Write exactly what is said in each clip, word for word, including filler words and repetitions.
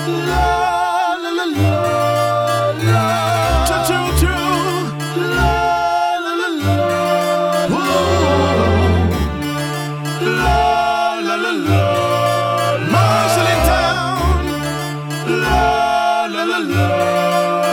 La la la la la. True, true, true. La la la la. Whoa. La la la la. Marshall in town. La la la la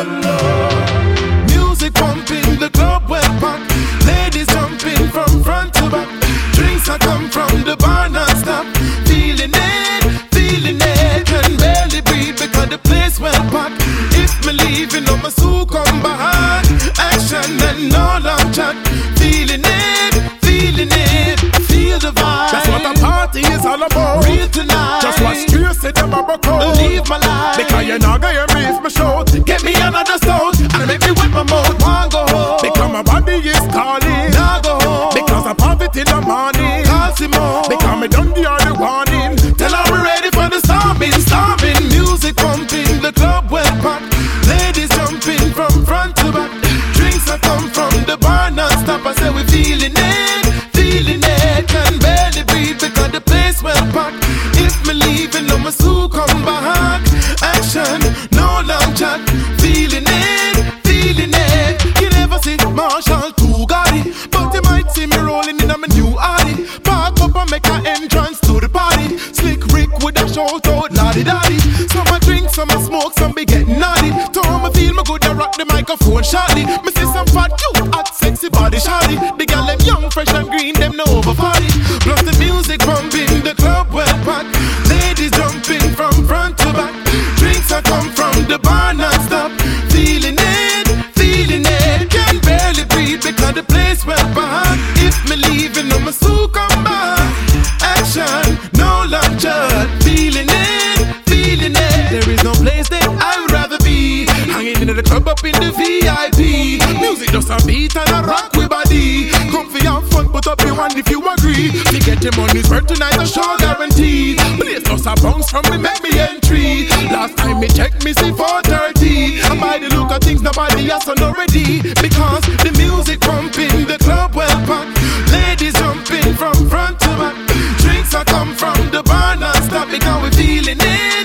la. Music pumping, the club well packed. Ladies jumping from front to back. Drinks are come from the bar non-stop. Feeling it, feeling it. Can barely breathe because the place well packed. If me leaving, no my soul come behind. Action and no long chat. Feeling it, feeling it. Feel the vibe. That's what a party is all about. Real tonight. Just what Stu said them about cold. Believe my life. Because you're not gonna hear me if me shout. Get me another stone and make me whip my mouth. Wanna go home. Because my body is calling. Now go home. Because I pop it in the morning. Call Simone. Because me done the early warning. Tell her we're ready for the storming, storming. Music pumping, the club well packed. Ladies jumping from front to back. Drinks are come from the bar non-stop. I say we feeling it, feeling it. Can barely breathe because the place well packed. If me leaving, no my soul come back. Action, no long chat. Feeling it, feeling it. You never see Marshall too gaudy, but you might see me rolling in a my new Audi. Park up and make an entrance to the party. Slick Rick with a shout out, laddie daddy. Some I drink, some I smoke, some be getting naughty. Tom I feel me good, I rock the microphone shortly. Me see some fat, cute, hot, sexy body shawty. The girl them young, fresh and green, them no over party. Plus the music pumping, the club well packed. Ladies jumping from front to back. Drinks are come from the bar non-stop. Feeling it, feeling it. Can barely breathe because the place well packed. If me leaving, no my soul come back. Action, no long chat. Feeling it, feeling it. There is no place that I would rather be. Hanging in the club up in the V I P. Music just a beat and a rock with body. Come for your fun, put up your hand if you agree. Me get your money's worth tonight, a sure guarantee. Place just a bounce from me, make me entry. Last time me check, me see four thirty. And by the look of things, nobody has done already. Because the music pumping, the club well packed. Ladies jumping from front to back. Drinks are come from the bar non-stop because we feeling it.